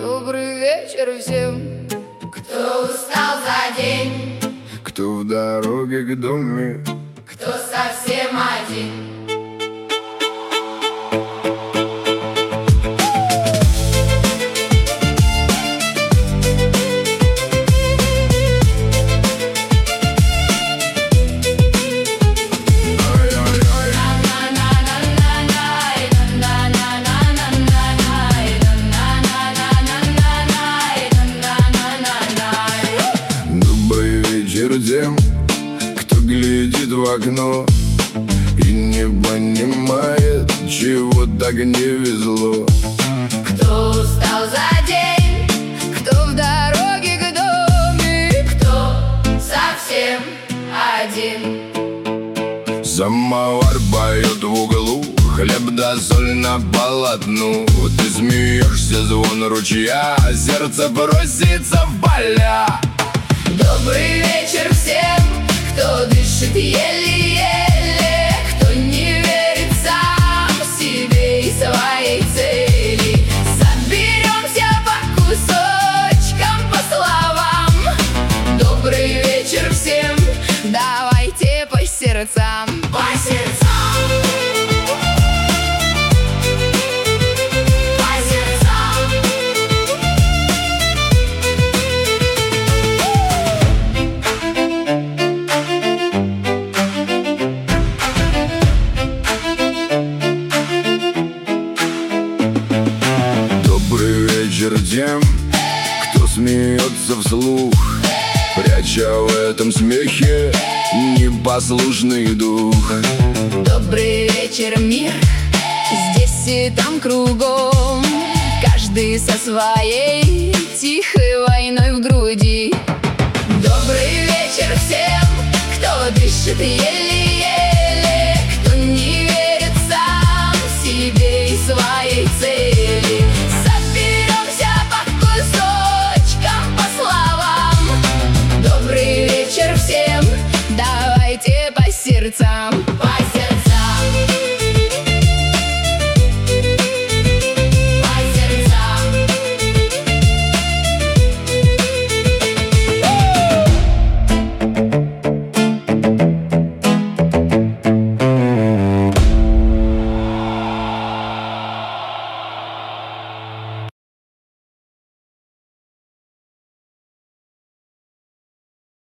Добрый вечер всем, кто устал за день, кто в дороге к дому, кто совсем один. Тем, кто глядит в окно и не понимает, чего так не везло. Кто устал за день, кто в дороге к дому, кто совсем один. Самовар поет в углу, хлеб да соль на полотну. Ты смеешься, звон ручья, сердце бросится в поля. Добрый вечер всем, кто дышит еле-еле, кто не верит сам себе и своей цели. Соберемся по кусочкам, по словам. Добрый вечер всем, давайте по сердцам. По сердцам. Тем, кто смеется вслух, пряча в этом смехе непослушный дух. Добрый вечер, мир, здесь и там кругом, каждый со своей тихой войной в груди. Добрый вечер всем, кто дышит еле-еле, кто не верит сам себе и своей цели. Всем давайте по сердцам, по сердцам, по сердцам.